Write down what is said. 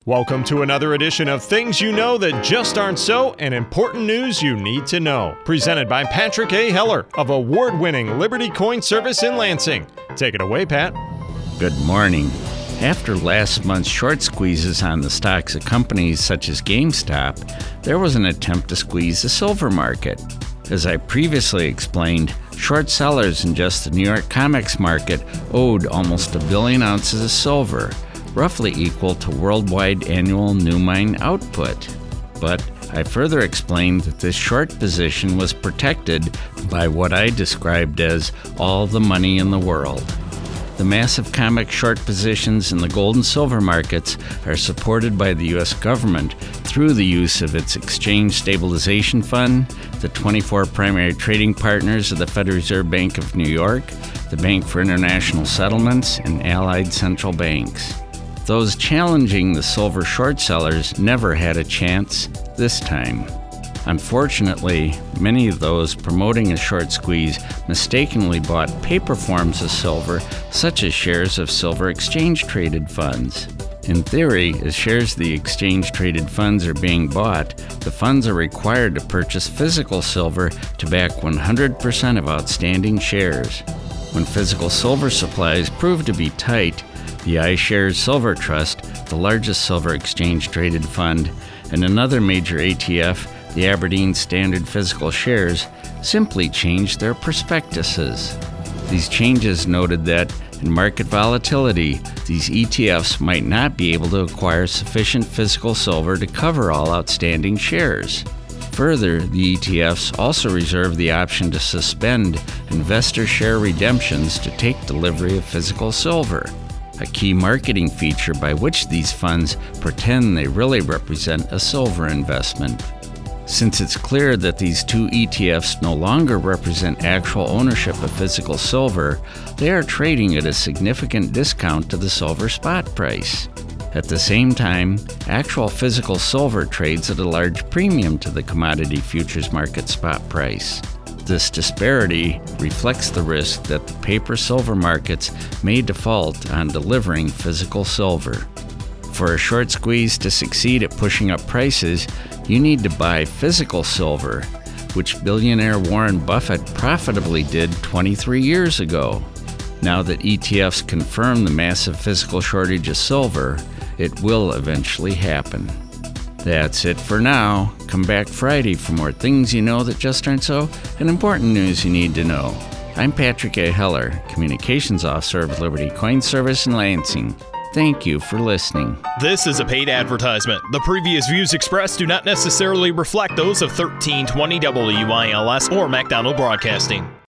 Welcome to another edition of Things You Know That Just Aren't So and Important News You Need to Know. Presented by Patrick A. Heller of award-winning Liberty Coin Service in Lansing. Take it away, Pat. Good morning. After last month's short squeezes on the stocks of companies such as GameStop, there was an attempt to squeeze the silver market. As I previously explained, short sellers in just the New York COMEX market owed almost 1 billion ounces of silver, roughly equal to worldwide annual new mine output. But I further explained that this short position was protected by what I described as all the money in the world. The massive COMEX short positions in the gold and silver markets are supported by the U.S. government through the use of its Exchange Stabilization Fund, the 24 primary trading partners of the Federal Reserve Bank of New York, the Bank for International Settlements, and allied central banks. Those challenging the silver short sellers never had a chance this time. Unfortunately, many of those promoting a short squeeze mistakenly bought paper forms of silver, such as shares of silver exchange-traded funds. In theory, as shares of the exchange-traded funds are being bought, the funds are required to purchase physical silver to back 100% of outstanding shares. When physical silver supplies prove to be tight, the iShares Silver Trust, the largest silver exchange-traded fund, and another major ETF, the Aberdeen Standard Physical Shares, simply changed their prospectuses. These changes noted that, in market volatility, these ETFs might not be able to acquire sufficient physical silver to cover all outstanding shares. Further, the ETFs also reserve the option to suspend investor share redemptions to take delivery of physical silver, a key marketing feature by which these funds pretend they really represent a silver investment. Since it's clear that these two ETFs no longer represent actual ownership of physical silver, they are trading at a significant discount to the silver spot price. At the same time, actual physical silver trades at a large premium to the commodity futures market spot price. This disparity reflects the risk that the paper silver markets may default on delivering physical silver. For a short squeeze to succeed at pushing up prices, you need to buy physical silver, which billionaire Warren Buffett profitably did 23 years ago. Now that ETFs confirm the massive physical shortage of silver, it will eventually happen. That's it for now. Come back Friday for more things you know that just aren't so and important news you need to know. I'm Patrick A. Heller, Communications Officer of Liberty Coin Service in Lansing. Thank you for listening. This is a paid advertisement. The previous views expressed do not necessarily reflect those of 1320 WILS or MacDonald Broadcasting.